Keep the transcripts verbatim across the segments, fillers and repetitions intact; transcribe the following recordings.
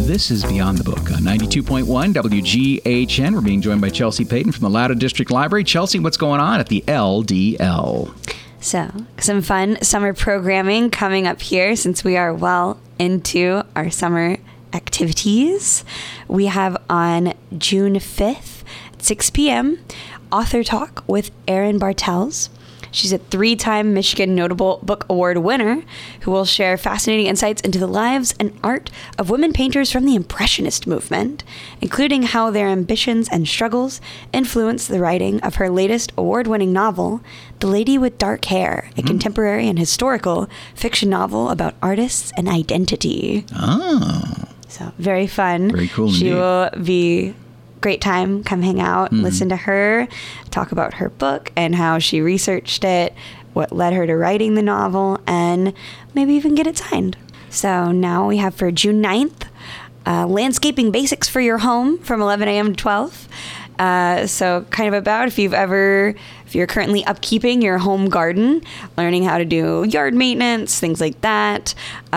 This is Beyond the Book on ninety-two point one W G H N. We're being joined by Chelsea Payton from the Loudoun District Library. Chelsea, what's going on at the L D L? So, some fun summer programming coming up here since we are well into our summer activities. We have on June fifth at six p.m. Author Talk with Erin Bartels. She's a three-time Michigan Notable Book Award winner who will share fascinating insights into the lives and art of women painters from the Impressionist movement, including how their ambitions and struggles influenced the writing of her latest award-winning novel, The Lady with Dark Hair, a mm-hmm. contemporary and historical fiction novel about artists and identity. Oh. So, very fun. Very cool She indeed. will be... great time. Come hang out, mm-hmm. listen to her, talk about her book and how she researched it, what led her to writing the novel, and maybe even get it signed. So now we have for June ninth, uh, Landscaping Basics for Your Home from eleven a.m. to twelve. Uh, so kind of about if you've ever, if you're currently upkeeping your home garden, learning how to do yard maintenance, things like that,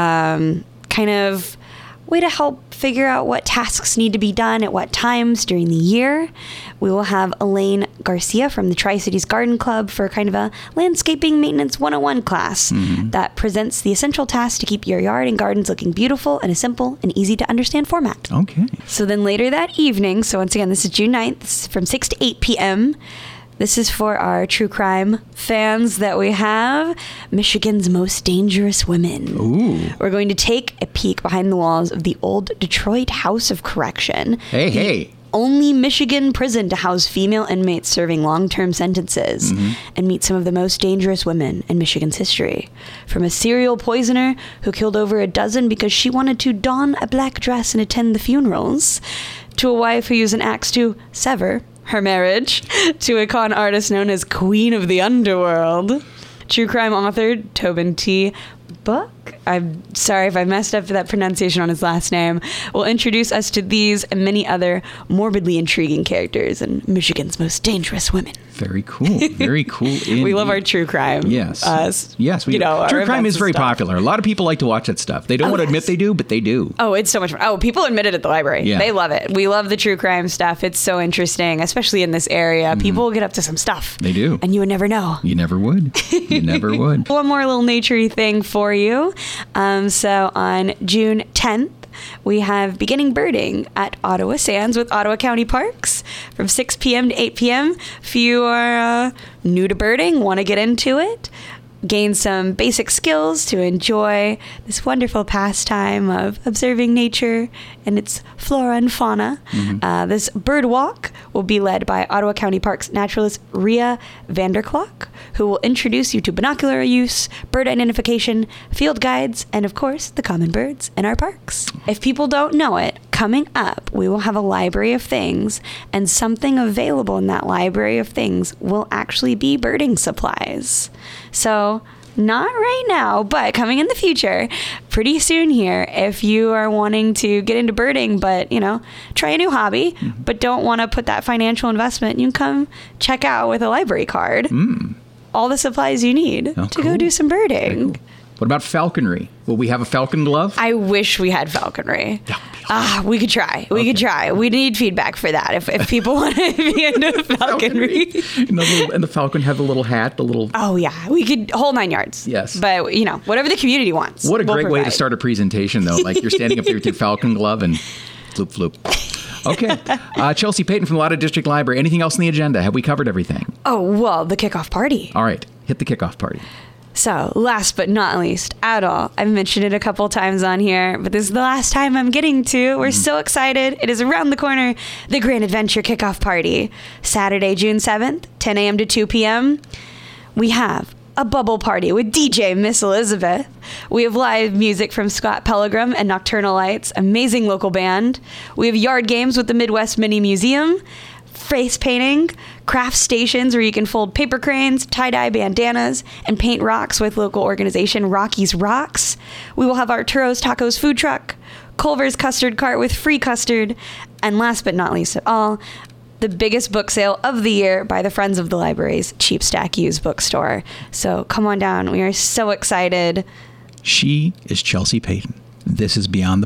um, kind of way to help figure out what tasks need to be done at what times during the year. We will have Elaine Garcia from the Tri-Cities Garden Club for kind of a landscaping maintenance one oh one class mm-hmm. that presents the essential tasks to keep your yard and gardens looking beautiful in a simple and easy to understand format. Okay. So then later that evening, so once again, this is June ninth, from six to eight p.m., this is for our true crime fans that we have. Michigan's Most Dangerous Women. Ooh. We're going to take a peek behind the walls of the old Detroit House of Correction. Hey, hey. Only Michigan prison to house female inmates serving long-term sentences mm-hmm. and meet some of the most dangerous women in Michigan's history. From a serial poisoner who killed over a dozen because she wanted to don a black dress and attend the funerals, to a wife who used an axe to sever her marriage, to a con artist known as Queen of the Underworld. True crime author Tobin T. Book, I'm sorry if I messed up that pronunciation on his last name, will introduce us to these and many other morbidly intriguing characters and Michigan's most dangerous women. Very cool. Very cool. Indeed. We love our true crime. Yes. Uh, yes. We you know, true crime is very stuff. popular. A lot of people like to watch that stuff. They don't oh, want to yes. admit they do, but they do. Oh, it's so much fun. Oh, people admit it at the library. Yeah. They love it. We love the true crime stuff. It's so interesting, especially in this area. Mm-hmm. People get up to some stuff. They do. And you would never know. You never would. You never would. One more little naturey thing for you. Um, so on June tenth, we have beginning birding at Ottawa Sands with Ottawa County Parks from six p.m. to eight p.m. If you are uh, new to birding, want to get into it, gain some basic skills to enjoy this wonderful pastime of observing nature and its flora and fauna. Mm-hmm. Uh, this bird walk will be led by Ottawa County Parks naturalist Ria Vanderklok, who will introduce you to binocular use, bird identification, field guides, and of course, the common birds in our parks. If people don't know it, coming up, we will have a library of things, and something available in that library of things will actually be birding supplies. So, not right now, but coming in the future, pretty soon here, if you are wanting to get into birding, but, you know, try a new hobby, mm-hmm. but don't want to put that financial investment, you can come check out with a library card mm. all the supplies you need oh, to cool. go do some birding. Cool. What about falconry? Will we have a falcon glove? I wish we had falconry. Ah, uh, we could try. We okay. could try. We need feedback for that. If if people want to be into falconry, and, the little, and the falcon have the little hat, the little. Oh yeah, we could whole nine yards. Yes, but you know whatever the community wants. What a we'll great provide. way to start a presentation, though. Like you're standing up there with your falcon glove and floop floop. Okay, uh, Chelsea Payton from the Loudoun District Library. Anything else on the agenda? Have we covered everything? Oh well, the kickoff party. All right, hit the kickoff party. So, last but not least at all, I've mentioned it a couple times on here, but this is the last time I'm getting to. We're mm. so excited. It is around the corner, the Grand Adventure Kickoff Party. Saturday, June seventh, ten a.m. to two p.m. We have a bubble party with D J Miss Elizabeth. We have live music from Scott Pilgrim and Nocturnal Lights, amazing local band. We have yard games with the Midwest Mini Museum, face painting, craft stations where you can fold paper cranes, tie-dye bandanas, and paint rocks with local organization Rocky's Rocks. We will have Arturo's Tacos food truck, Culver's custard cart with free custard, and last but not least at all, the biggest book sale of the year by the Friends of the Library's Cheap Stack Used Bookstore. So come on down. We are so excited. She is Chelsea Payton. This is Beyond the Book.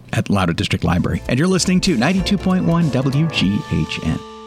at Loudoun District Library. And you're listening to ninety-two point one W G H N.